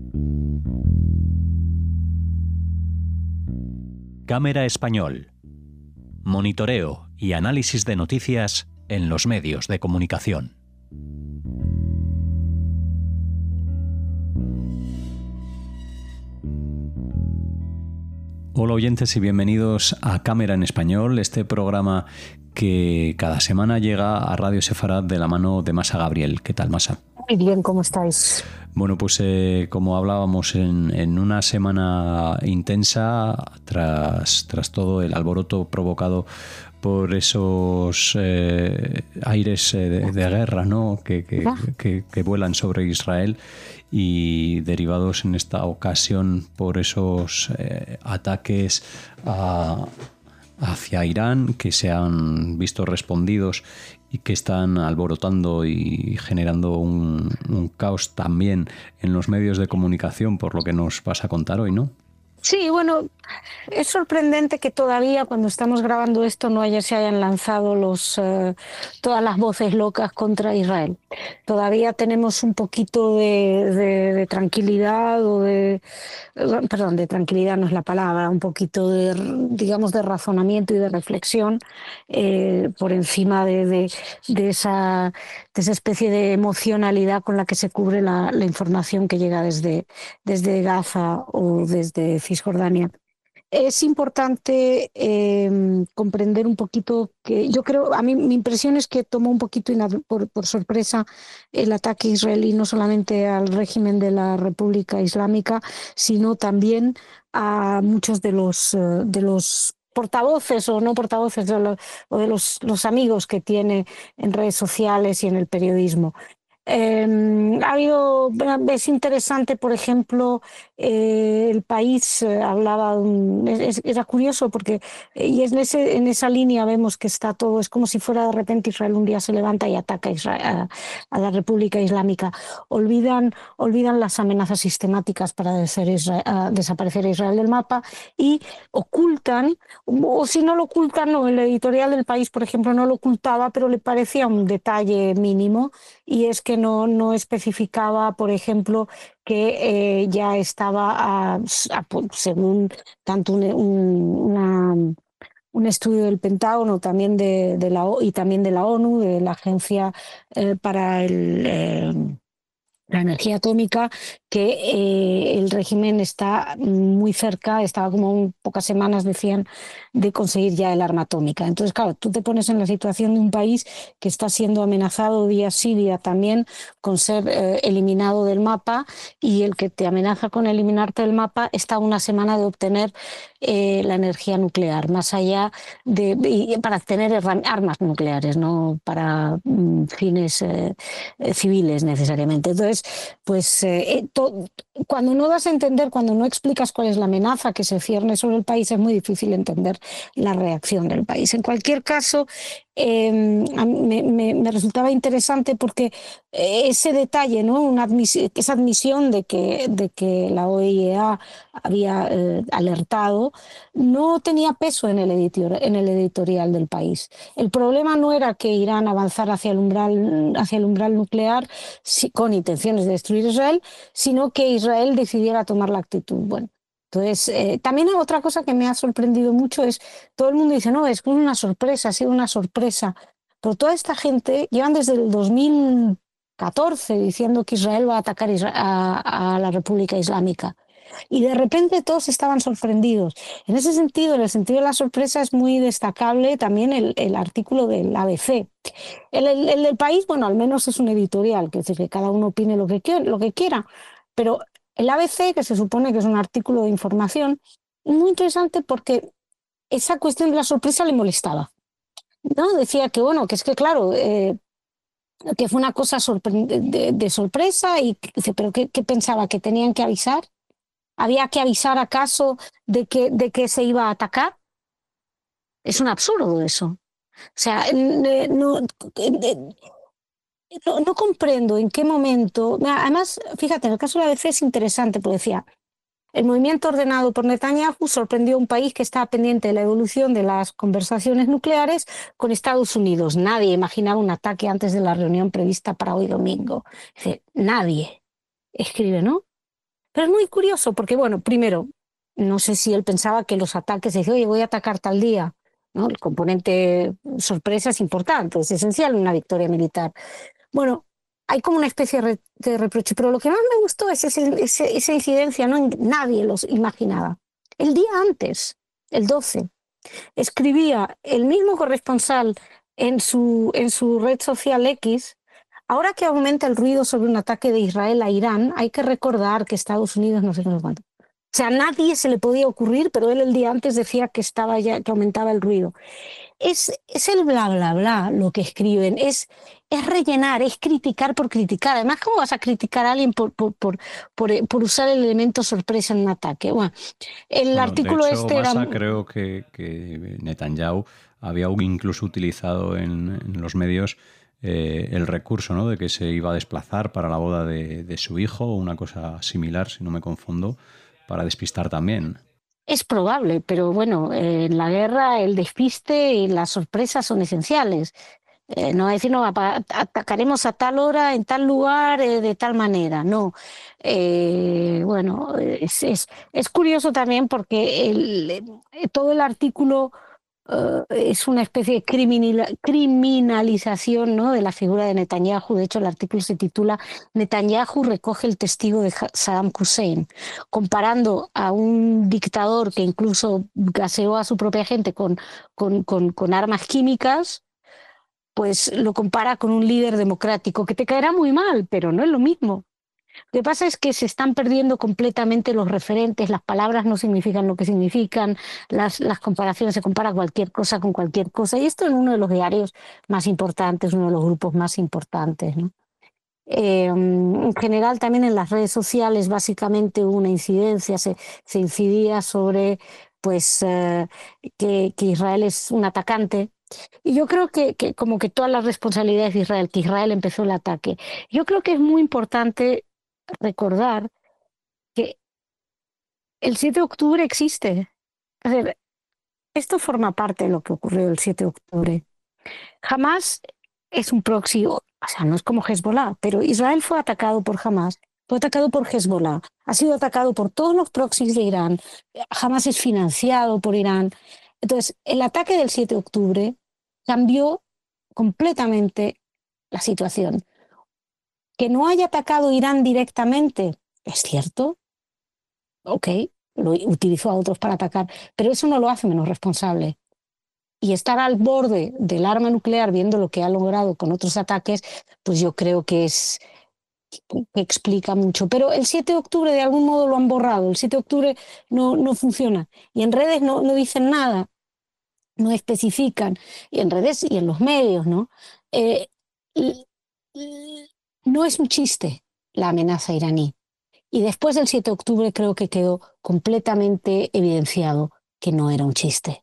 Cámara Español. Monitoreo y análisis de noticias en los medios de comunicación. Hola oyentes y bienvenidos a Cámara en Español, este programa que cada semana llega a Radio Sefarad de la mano de Masa Gabriel. ¿Qué tal, Masa? Muy bien, ¿cómo estáis? Bueno, pues como hablábamos en una semana intensa tras todo el alboroto provocado por esos aires de guerra, ¿no? que vuelan sobre Israel y derivados en esta ocasión por esos ataques hacia Irán que se han visto respondidos y que están alborotando y generando un caos también en los medios de comunicación, por lo que nos vas a contar hoy, ¿no? Sí, bueno, es sorprendente que todavía cuando estamos grabando esto se hayan lanzado todas las voces locas contra Israel. Todavía tenemos un poquito de tranquilidad perdón, de tranquilidad no es la palabra, un poquito de razonamiento y de reflexión por encima de esa especie de emocionalidad con la que se cubre la información que llega desde Gaza o desde Cisjordania. Es importante comprender un poquito que yo creo, a mí mi impresión es que tomó un poquito por sorpresa el ataque israelí, no solamente al régimen de la República Islámica, sino también a muchos de los portavoces o no portavoces o de los amigos que tiene en redes sociales y en el periodismo. Es interesante, por ejemplo, El País hablaba, era curioso porque, y en esa línea vemos que está todo, es como si fuera de repente Israel un día se levanta y ataca a la República Islámica. Olvidan las amenazas sistemáticas para desaparecer a Israel del mapa y ocultan, o si no lo ocultan, no, el editorial del País, por ejemplo, no lo ocultaba, pero le parecía un detalle mínimo, y es que no especificaba, por ejemplo, que ya estaba, según tanto un estudio del Pentágono, también y también de la ONU, de la Agencia para la Energía Atómica, que el régimen está muy cerca, estaba como pocas semanas, decían, de conseguir ya el arma atómica. Entonces, claro, tú te pones en la situación de un país que está siendo amenazado día sí, día también con ser eliminado del mapa, y el que te amenaza con eliminarte del mapa está a una semana de obtener la energía nuclear, más allá para tener armas nucleares, no para fines civiles necesariamente. Entonces, pues cuando no das a entender, cuando no explicas cuál es la amenaza que se cierne sobre el país, es muy difícil entender la reacción del país. En cualquier caso, me resultaba interesante porque ese detalle, ¿no? Esa admisión de que la OIEA había alertado, no tenía peso en el editorial del País. El problema no era que Irán avanzara hacia el umbral nuclear con intenciones de destruir Israel, sino que Israel decidiera tomar la actitud. Bueno, entonces, también otra cosa que me ha sorprendido mucho es, todo el mundo dice, no, es una sorpresa, ha sido una sorpresa, pero toda esta gente llevan desde el 2014 diciendo que Israel va a atacar a la República Islámica. Y de repente todos estaban sorprendidos. En ese sentido, en el sentido de la sorpresa, es muy destacable también el artículo del ABC. El del País, bueno, al menos es un editorial, que es decir, que cada uno opine lo que quiera, pero el ABC, que se supone que es un artículo de información, es muy interesante porque esa cuestión de la sorpresa le molestaba, ¿no? Decía que, bueno, que es que claro, que fue una cosa de sorpresa, y dice, pero ¿qué pensaba? ¿Que tenían que avisar? ¿Había que avisar acaso de que se iba a atacar? Es un absurdo eso. O sea, no comprendo en qué momento. Además, fíjate, en el caso de la ABC es interesante, porque decía, el movimiento ordenado por Netanyahu sorprendió a un país que estaba pendiente de la evolución de las conversaciones nucleares con Estados Unidos. Nadie imaginaba un ataque antes de la reunión prevista para hoy domingo. Dice, nadie. Escribe, ¿no? Pero es muy curioso porque, bueno, primero, no sé si él pensaba que los ataques, decía, oye, voy a atacar tal día, ¿no? El componente sorpresa es importante, es esencial en una victoria militar. Bueno, hay como una especie de reproche, pero lo que más me gustó es esa incidencia, ¿no? Nadie los imaginaba. El día antes, el 12, escribía el mismo corresponsal en su red social X. Ahora que aumenta el ruido sobre un ataque de Israel a Irán, hay que recordar que Estados Unidos no sé cuánto. O sea, a nadie se le podía ocurrir, pero él el día antes decía que estaba ya, que aumentaba el ruido. Es el bla, bla, bla lo que escriben, es rellenar, es criticar por criticar. Además, ¿cómo vas a criticar a alguien por usar el elemento sorpresa en un ataque? Bueno, el Bueno, de artículo hecho, este era... Massa creo que Netanyahu había incluso utilizado en los medios el recurso, ¿no? De que se iba a desplazar para la boda de su hijo, o una cosa similar, si no me confundo, para despistar también. Es probable, pero bueno, en la guerra el despiste y las sorpresas son esenciales. No va a decir, no, atacaremos a tal hora, en tal lugar, de tal manera. No. Bueno, es curioso también porque todo el artículo es una especie de criminalización, ¿no? De la figura de Netanyahu. De hecho, el artículo se titula Netanyahu recoge el testigo de Saddam Hussein, comparando a un dictador que incluso gaseó a su propia gente con armas químicas, pues lo compara con un líder democrático, que te caerá muy mal, pero no es lo mismo. Lo que pasa es que se están perdiendo completamente los referentes, las palabras no significan lo que significan, las comparaciones, se compara cualquier cosa con cualquier cosa, y esto es uno de los diarios más importantes, uno de los grupos más importantes, ¿no? En general también en las redes sociales básicamente hubo una incidencia, se incidía sobre pues que Israel es un atacante, y yo creo que como que todas las responsabilidades de Israel, que Israel empezó el ataque. Yo creo que es muy importante recordar que el 7 de octubre existe. A ver, esto forma parte de lo que ocurrió el 7 de octubre. Jamás es un proxy, o sea, no es como Hezbollah, pero Israel fue atacado por Hamas, fue atacado por Hezbollah, ha sido atacado por todos los proxies de Irán, Hamas es financiado por Irán. Entonces, el ataque del 7 de octubre cambió completamente la situación. Que no haya atacado Irán directamente, es cierto, ok, lo utilizó a otros para atacar, pero eso no lo hace menos responsable. Y estar al borde del arma nuclear viendo lo que ha logrado con otros ataques, pues yo creo que explica mucho. Pero el 7 de octubre de algún modo lo han borrado, el 7 de octubre no funciona. Y en redes no dicen nada, no especifican, y en redes y en los medios, ¿no? Eh, no es un chiste la amenaza iraní. Y después del 7 de octubre creo que quedó completamente evidenciado que no era un chiste.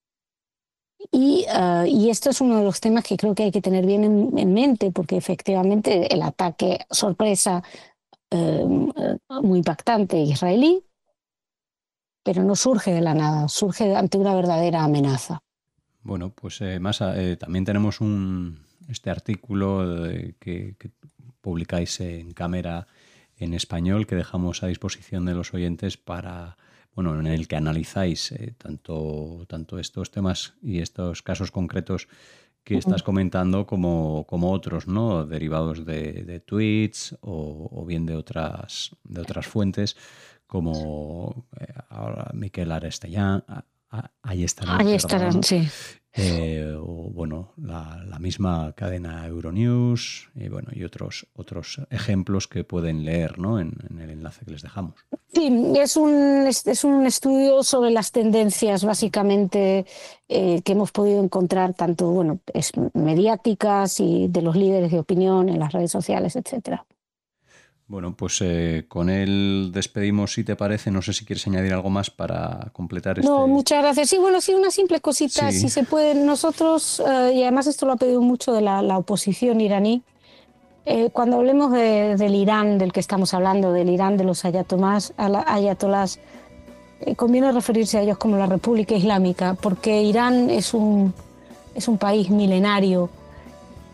Y esto es uno de los temas que creo que hay que tener bien en mente, porque efectivamente el ataque sorpresa muy impactante israelí, pero no surge de la nada, surge ante una verdadera amenaza. Bueno, pues Masa, también tenemos este artículo que publicáis en Cámara en español, que dejamos a disposición de los oyentes para, bueno, en el que analizáis tanto estos temas y estos casos concretos que estás comentando como otros, ¿no? Derivados de tweets o bien de otras fuentes, como ahora Miquel Arestellán, ahí estarán, Ahí estarán, perdón, sí. o bueno, la misma cadena Euronews, y bueno, y otros ejemplos que pueden leer, ¿no? en el enlace que les dejamos. Sí, es un estudio sobre las tendencias básicamente que hemos podido encontrar, tanto bueno, mediáticas y de los líderes de opinión en las redes sociales, etcétera. Bueno, pues con él despedimos, si te parece. No sé si quieres añadir algo más para completar No, este. muchas gracias. Sí, bueno, sí, una simple cosita, Sí, si se puede. Nosotros, y además esto lo ha pedido mucho de la oposición iraní, cuando hablemos del Irán del que estamos hablando, del Irán de los ayatolás, conviene referirse a ellos como la República Islámica, porque Irán es un país milenario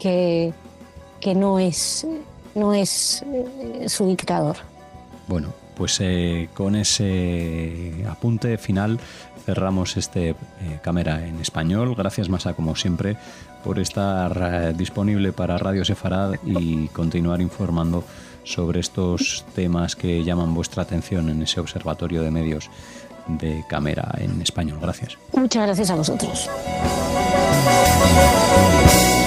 que no es su dictador. bueno, Pues con ese apunte final cerramos este Cámara en Español. Gracias, Masa, como siempre, por estar disponible para Radio Sefarad y continuar informando sobre estos temas que llaman vuestra atención en ese observatorio de medios de Cámara en Español. Gracias. Muchas gracias a vosotros.